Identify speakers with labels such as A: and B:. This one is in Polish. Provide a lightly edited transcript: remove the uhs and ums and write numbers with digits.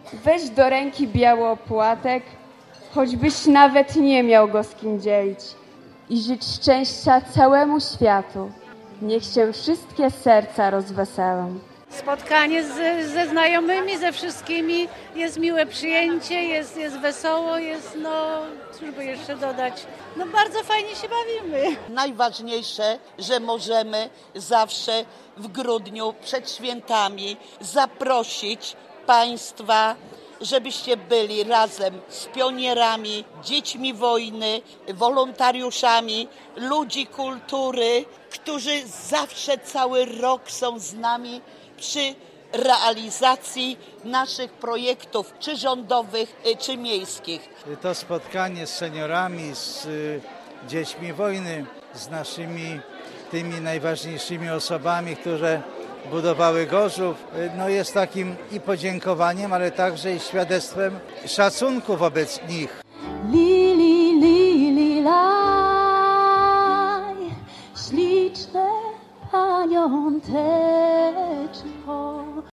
A: Weź do ręki biały opłatek, choćbyś nawet nie miał go z kim dzielić. I życz szczęścia całemu światu. Niech się wszystkie serca rozweselą.
B: Spotkanie ze znajomymi, ze wszystkimi, jest miłe przyjęcie, jest wesoło, cóż by jeszcze dodać, bardzo fajnie się bawimy.
C: Najważniejsze, że możemy zawsze w grudniu przed świętami zaprosić Państwa, żebyście byli razem z pionierami, dziećmi wojny, wolontariuszami, ludzi kultury, którzy zawsze cały rok są z nami przy realizacji naszych projektów, czy rządowych, czy miejskich.
D: To spotkanie z seniorami, z dziećmi wojny, z naszymi tymi najważniejszymi osobami, które budowały Gorzów, jest takim i podziękowaniem, ale także i świadectwem szacunku wobec nich.
E: Lili, lili, laj, śliczne paniąteczko.